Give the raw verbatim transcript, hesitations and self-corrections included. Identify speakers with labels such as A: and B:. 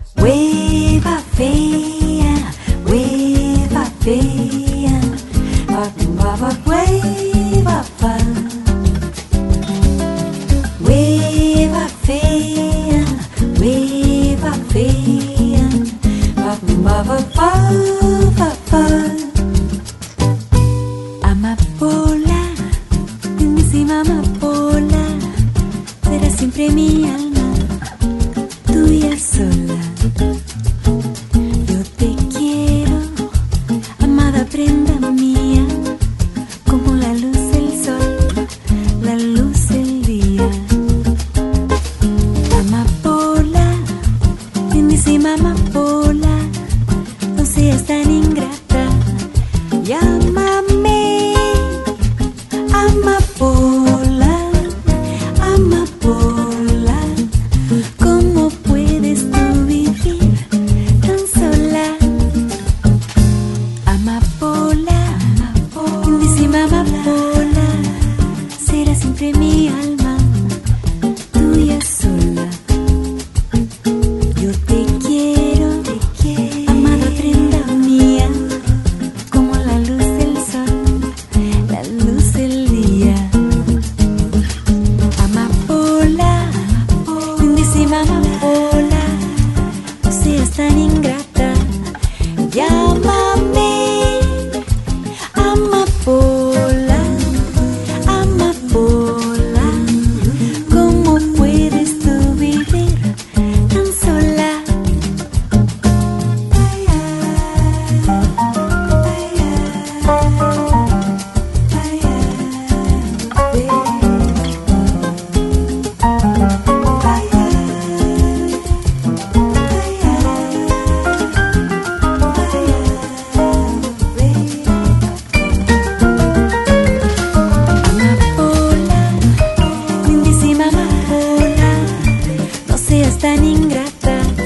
A: Hueva fea, hueva fea, va, va, va, hueva fa. Hueva fea, hueva fea, va, va, va, va, va, va. Amapola, lindísima amapola, será siempre mi alma, tuya sola. Yo te quiero, amada prenda mía, como la luz del sol, la luz del día. Amapola, lindísima amapola, no seas tan ingrata, llámame amapola, amapola. ¿Cómo puedes tú vivir tan sola? Amapola, lindísima amapola, será siempre mi alma, tuya sola. Yo te quiero, te quiero, amada prenda mía, como la luz del sol, la luz del día. Amapola, lindísima amapola, no seas tan ingrata, llámame amapola, amapola. ¿Cómo puedes tú vivir tan sola? Ay, ay, ay, ay, ay, amapola, lindísima amapola, no seas tan ingrata,